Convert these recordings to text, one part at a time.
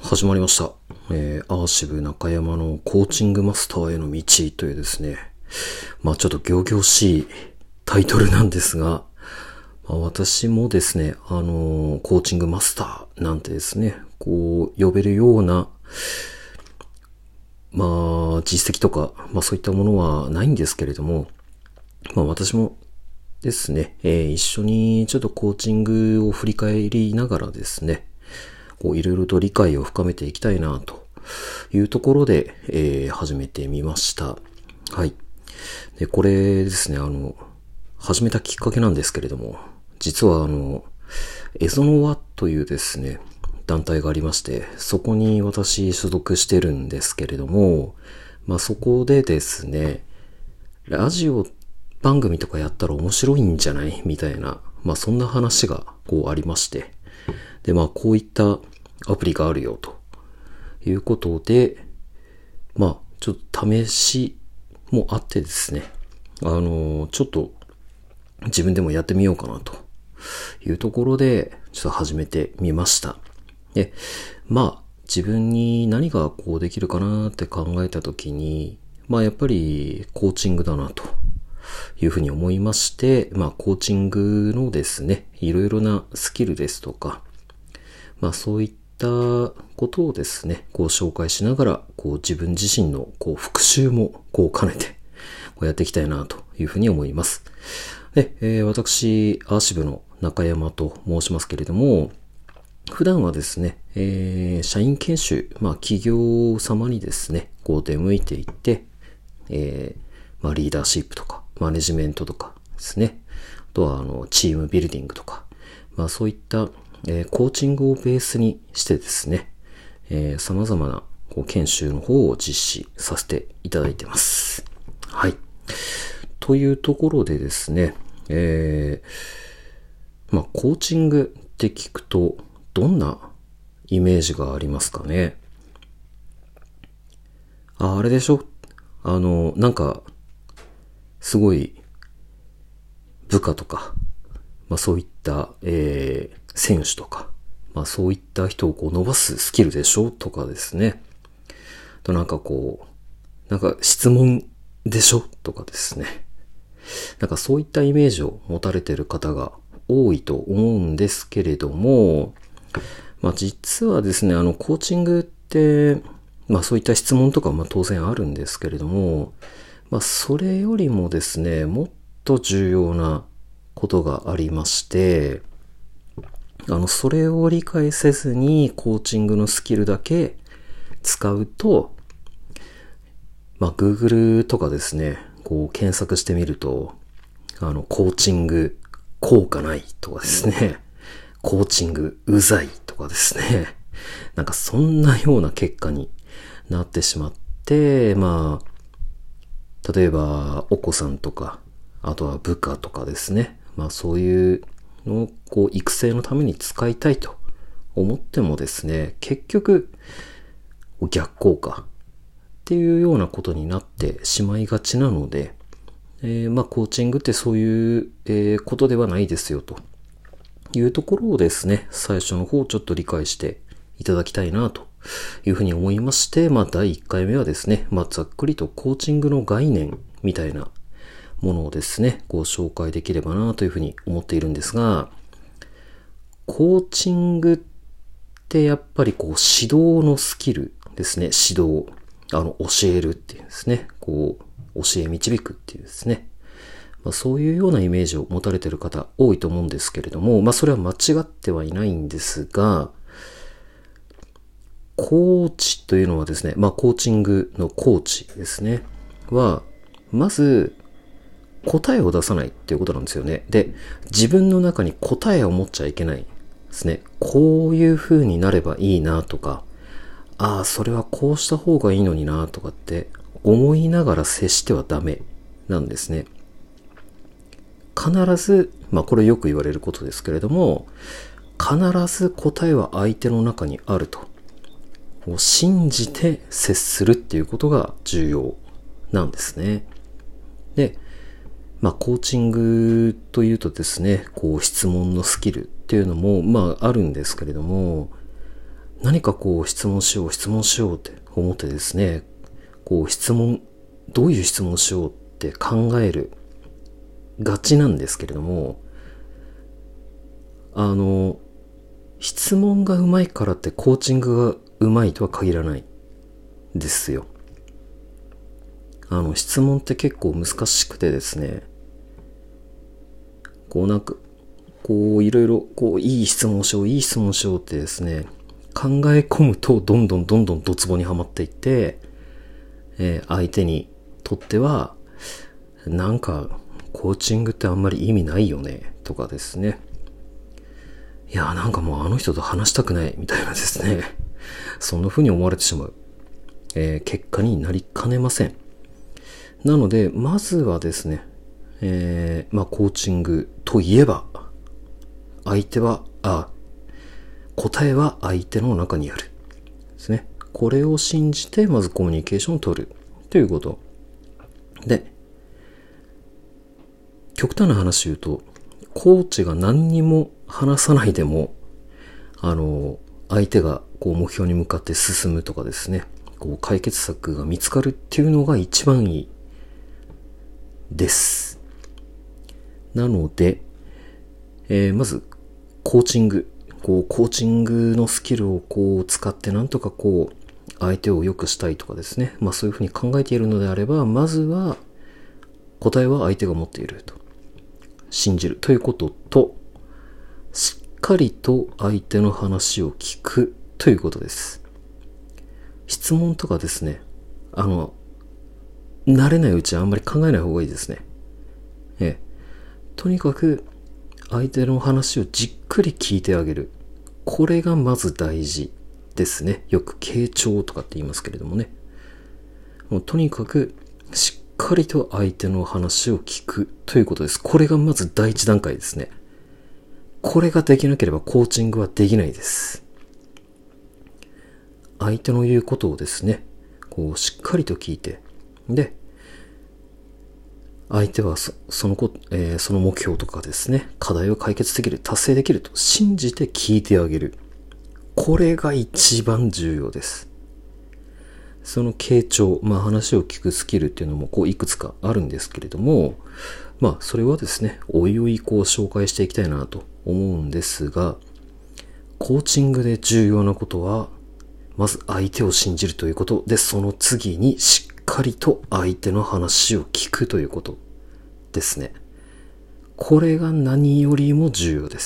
始まりました。アーシブ中山のコーチングマスターへの道というですね、ちょっと仰々しいタイトルなんですが、私もですね、コーチングマスターなんてですね、こう呼べるような、実績とか、そういったものはないんですけれども、私もですね、一緒にちょっとコーチングを振り返りながらですね、いろいろと理解を深めていきたいなというところで、始めてみました。はい。で、これですね、始めたきっかけなんですけれども、実はエゾノワというですね、団体がありまして、そこに私所属してるんですけれども、そこでですね、ラジオ番組とかやったら面白いんじゃないみたいな、そんな話がありまして、で、こういったアプリがあるよということで、ちょっと試しもあってですね、ちょっと自分でもやってみようかなというところで、ちょっと始めてみました。で、自分に何ができるかなって考えたときに、やっぱりコーチングだなというふうに思いまして、コーチングのですね、いろいろなスキルですとか、そういったことをですね、紹介しながら、自分自身の復習も兼ねて、やっていきたいなというふうに思います。で、私、アーシブの中山と申しますけれども、普段はですね、社員研修、企業様にですね、出向いていって、リーダーシップとか、マネジメントとかですね、あとはチームビルディングとか、そういったコーチングをベースにしてですね、様々な研修の方を実施させていただいてます。はい。というところでですね、コーチングって聞くとどんなイメージがありますかね。あれでしょ？すごい部下とか、そういった、選手とか、そういった人を伸ばすスキルでしょとかですね。と質問でしょとかですね。そういったイメージを持たれている方が多いと思うんですけれども、実はですね、コーチングって、そういった質問とか当然あるんですけれども、それよりもですね、もっと重要なことがありまして、それを理解せずにコーチングのスキルだけ使うと、Google とかですね、検索してみると、コーチング効果ないとかですね、コーチングうざいとかですね、そんなような結果になってしまって、例えばお子さんとか、あとは部下とかですね、そういうのを育成のために使いたいと思ってもですね、結局逆効果っていうようなことになってしまいがちなので、コーチングってそういう、ことではないですよというところをですね、最初の方ちょっと理解していただきたいなというふうに思いまして、第1回目はですね、ざっくりとコーチングの概念みたいなものをですね、紹介できればなというふうに思っているんですが、コーチングってやっぱり指導のスキルですね、指導、教えるっていうですね、教え導くっていうですね、そういうようなイメージを持たれている方多いと思うんですけれども、それは間違ってはいないんですが、コーチというのはですね、コーチングのコーチですね、は、まず、答えを出さないっていうことなんですよね。で、自分の中に答えを持っちゃいけないですね。こういう風になればいいなとか、それはこうした方がいいのになとかって思いながら接してはダメなんですね。必ず、これよく言われることですけれども、必ず答えは相手の中にあると。信じて接するっていうことが重要なんですね。で、コーチングというとですね、質問のスキルっていうのも、あるんですけれども、 何か質問しようって思ってですね、どういう質問をしようって考えるがちなんですけれども、質問がうまいからってコーチングがうまいとは限らないですよ。質問って結構難しくてですね、いろいろいい質問をしようってですね、考え込むとどんどんドツボにはまっていって、相手にとってはなんかコーチングってあんまり意味ないよねとかですね、いやなんかもうあの人と話したくないみたいなですね、そんな風に思われてしまう、結果になりかねません。なのでまずはですね、コーチングといえば答えは相手の中にあるですね。これを信じてまずコミュニケーションを取るということで、極端な話言うと、コーチが何にも話さないでも相手が目標に向かって進むとかですね、解決策が見つかるっていうのが一番いいです。なので、まずコーチングのスキルを使ってなんとか相手を良くしたいとかですね、そういうふうに考えているのであれば、まずは答えは相手が持っていると信じるということと、しっかりと相手の話を聞くということです。質問とかですね、慣れないうちはあんまり考えない方がいいですね。とにかく相手の話をじっくり聞いてあげる。これがまず大事ですね。よく傾聴とかって言いますけれどもね。もうとにかくしっかりと相手の話を聞くということです。これがまず第一段階ですね。これができなければコーチングはできないです。相手の言うことをですね、しっかりと聞いて、で、相手はその目標とかですね、課題を解決できる、達成できると信じて聞いてあげる。これが一番重要です。その傾聴、話を聞くスキルっていうのもいくつかあるんですけれども、それはですね、おいおい紹介していきたいなと思うんですが、コーチングで重要なことは、まず相手を信じるということで、その次にしっかりと相手の話を聞くということですね。これが何よりも重要です。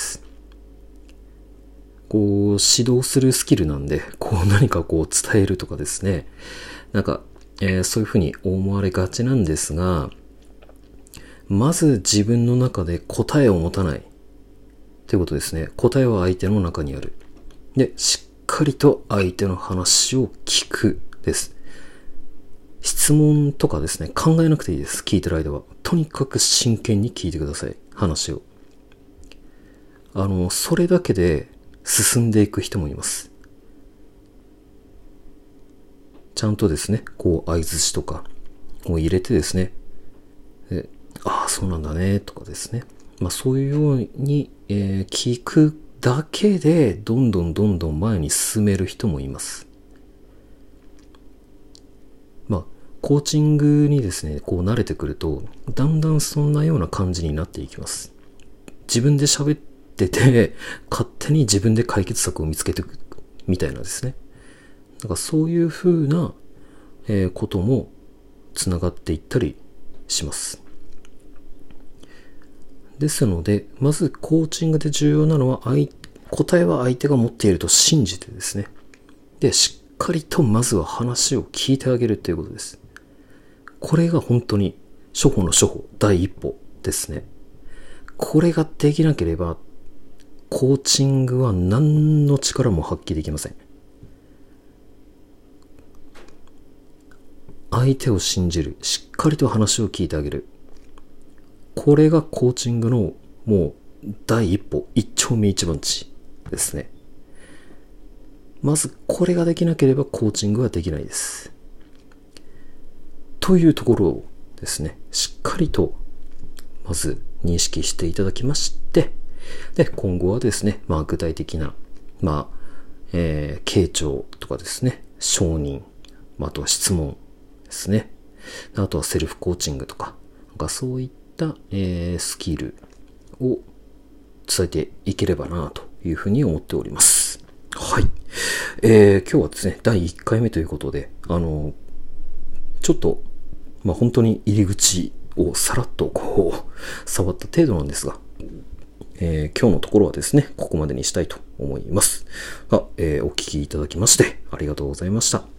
指導するスキルなんで、何か伝えるとかですね、そういうふうに思われがちなんですが、まず自分の中で答えを持たないということですね。答えは相手の中にある。で、しっかりと相手の話を聞くです。質問とかですね、考えなくていいです。聞いてる間は。とにかく真剣に聞いてください。話を。それだけで進んでいく人もいます。ちゃんとですね、相槌とかを入れてですね、そうなんだね、とかですね。そういうように、聞くだけで、どんどん前に進める人もいます。コーチングにですね、慣れてくると、だんだんそんなような感じになっていきます。自分で喋ってて、勝手に自分で解決策を見つけていくみたいなですね。そういう風な、こともつながっていったりします。ですので、まずコーチングで重要なのは、答えは相手が持っていると信じてですね。で、しっかりとまずは話を聞いてあげるということです。これが本当に初歩の初歩、第一歩ですね。これができなければ、コーチングは何の力も発揮できません。相手を信じる。しっかりと話を聞いてあげる。これがコーチングのもう第一歩、一丁目一番地ですね。まずこれができなければコーチングはできないです。というところをですね、しっかりとまず認識していただきまして、で、今後はですね、具体的な、 傾聴とかですね、承認、あとは質問ですね。あとはセルフコーチングとか、そういった、スキルを伝えていければなというふうに思っております。はい。今日はですね、第1回目ということで、ちょっと、本当に入り口をさらっと触った程度なんですが、今日のところはですね、ここまでにしたいと思います。お聞きいただきましてありがとうございました。